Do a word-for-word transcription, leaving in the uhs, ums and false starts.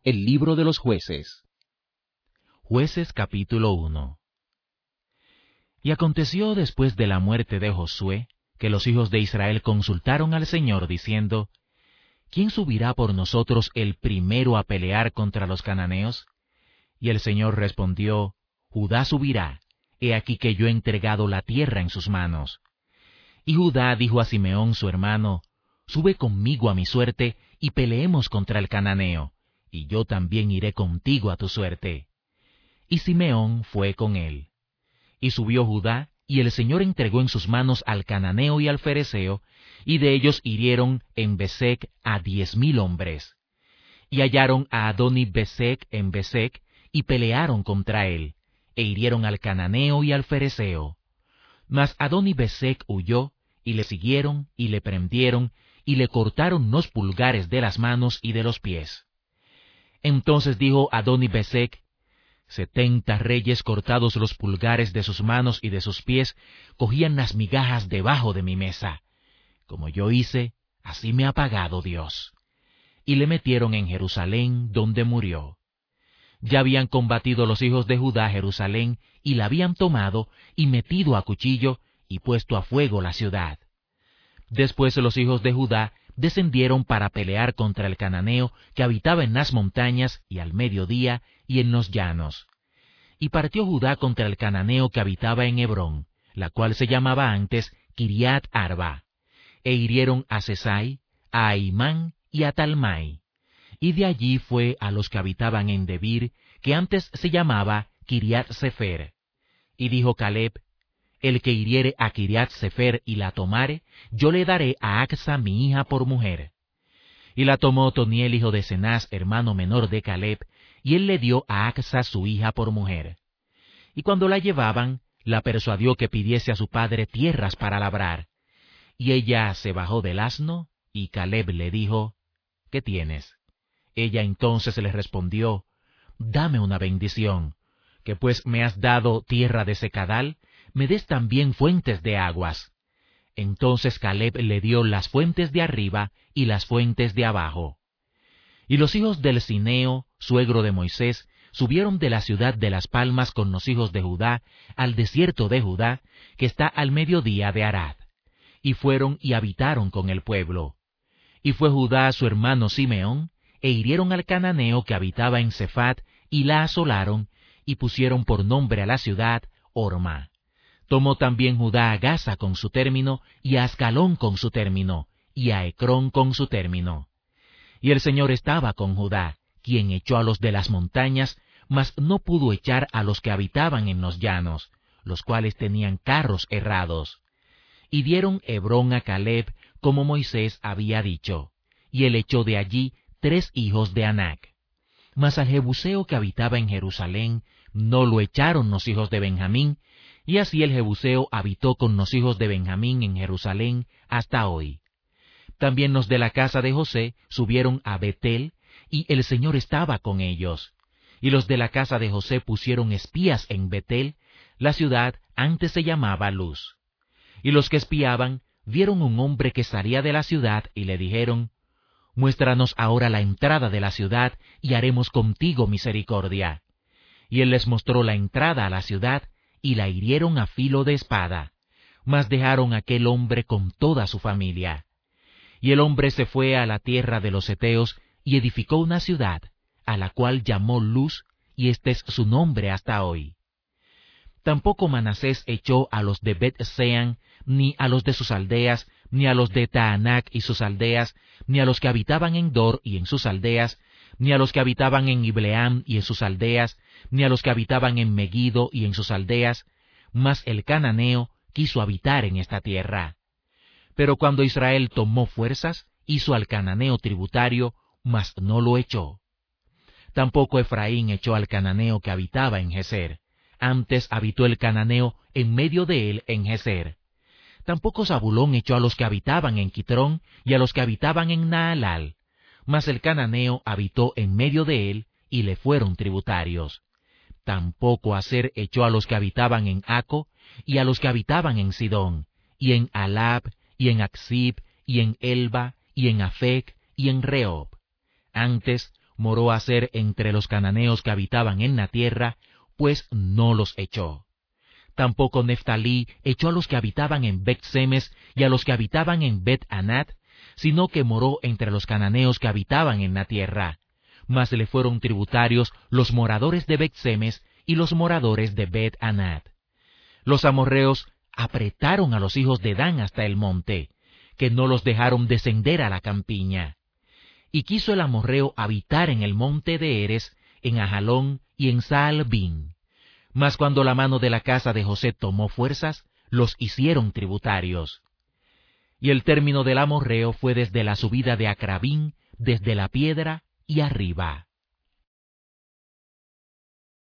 El libro de los jueces. Jueces capítulo uno. Y aconteció después de la muerte de Josué, que los hijos de Israel consultaron al Señor, diciendo, ¿quién subirá por nosotros el primero a pelear contra los cananeos? Y el Señor respondió, Judá subirá, he aquí que yo he entregado la tierra en sus manos. Y Judá dijo a Simeón su hermano, sube conmigo a mi suerte, y peleemos contra el cananeo, y yo también iré contigo a tu suerte. Y Simeón fue con él. Y subió Judá, y el Señor entregó en sus manos al cananeo y al fereceo, y de ellos hirieron en Besec a diez mil hombres. Y hallaron a Adoni-Besec en Besec, y pelearon contra él, e hirieron al cananeo y al fereceo. Mas Adoni-Besec huyó, y le siguieron, y le prendieron, y le cortaron los pulgares de las manos y de los pies. Entonces dijo Adoni-Besec, setenta reyes cortados los pulgares de sus manos y de sus pies, cogían las migajas debajo de mi mesa. Como yo hice, así me ha pagado Dios. Y le metieron en Jerusalén, donde murió. Ya habían combatido los hijos de Judá Jerusalén, y la habían tomado, y metido a cuchillo, y puesto a fuego la ciudad. Después los hijos de Judá descendieron para pelear contra el cananeo que habitaba en las montañas y al mediodía y en los llanos. Y partió Judá contra el cananeo que habitaba en Hebrón, la cual se llamaba antes Kiriat Arba, e hirieron a Sesai, a Ahimán y a Talmai. Y de allí fue a los que habitaban en Debir, que antes se llamaba Kiriat Sefer. Y dijo Caleb, el que hiriere a Kiriat Sefer y la tomare, yo le daré a Acsa mi hija por mujer. Y la tomó Otoniel hijo de Cenaz, hermano menor de Caleb, y él le dio a Acsa su hija por mujer. Y cuando la llevaban, la persuadió que pidiese a su padre tierras para labrar. Y ella se bajó del asno, y Caleb le dijo, ¿qué tienes? Ella entonces le respondió, dame una bendición, que pues me has dado tierra de secadal, me des también fuentes de aguas. Entonces Caleb le dio las fuentes de arriba y las fuentes de abajo. Y los hijos del Cineo, suegro de Moisés, subieron de la ciudad de las palmas con los hijos de Judá al desierto de Judá, que está al mediodía de Arad. Y fueron y habitaron con el pueblo. Y fue Judá su hermano Simeón, e hirieron al cananeo que habitaba en Cefat, y la asolaron, y pusieron por nombre a la ciudad Orma. Tomó también Judá a Gaza con su término, y a Ascalón con su término, y a Ecrón con su término. Y el Señor estaba con Judá, quien echó a los de las montañas, mas no pudo echar a los que habitaban en los llanos, los cuales tenían carros errados. Y dieron Hebrón a Caleb, como Moisés había dicho, y él echó de allí tres hijos de Anac. Mas al Jebuseo que habitaba en Jerusalén, no lo echaron los hijos de Benjamín, y así el Jebuseo habitó con los hijos de Benjamín en Jerusalén hasta hoy. También los de la casa de José subieron a Betel, y el Señor estaba con ellos. Y los de la casa de José pusieron espías en Betel, la ciudad antes se llamaba Luz. Y los que espiaban vieron un hombre que salía de la ciudad, y le dijeron, muéstranos ahora la entrada de la ciudad, y haremos contigo misericordia. Y él les mostró la entrada a la ciudad, y la hirieron a filo de espada, mas dejaron a aquel hombre con toda su familia. Y el hombre se fue a la tierra de los heteos, y edificó una ciudad, a la cual llamó Luz, y este es su nombre hasta hoy. Tampoco Manasés echó a los de Bet-Sean, ni a los de sus aldeas, ni a los de Taanac y sus aldeas, ni a los que habitaban en Dor y en sus aldeas, ni a los que habitaban en Ibleam y en sus aldeas, ni a los que habitaban en Megiddo y en sus aldeas, mas el cananeo quiso habitar en esta tierra. Pero cuando Israel tomó fuerzas, hizo al cananeo tributario, mas no lo echó. Tampoco Efraín echó al cananeo que habitaba en Geser, antes habitó el cananeo en medio de él en Geser. Tampoco Zabulón echó a los que habitaban en Quitrón y a los que habitaban en Naalal, mas el cananeo habitó en medio de él, y le fueron tributarios. Tampoco Aser echó a los que habitaban en Aco, y a los que habitaban en Sidón, y en Alab, y en Aksib, y en Elba, y en Afec, y en Rehob. Antes moró a ser entre los cananeos que habitaban en la tierra, pues no los echó. Tampoco Neftalí echó a los que habitaban en Bet-Semes y a los que habitaban en Bet-Anat, sino que moró entre los cananeos que habitaban en la tierra. Mas le fueron tributarios los moradores de Bet-Semes y los moradores de Bet-Anat. Los amorreos apretaron a los hijos de Dan hasta el monte, que no los dejaron descender a la campiña. Y quiso el amorreo habitar en el monte de Eres, en Ajalón y en Saalbín. Mas cuando la mano de la casa de José tomó fuerzas, los hicieron tributarios. Y el término del amorreo fue desde la subida de Acrabín, desde la piedra y arriba.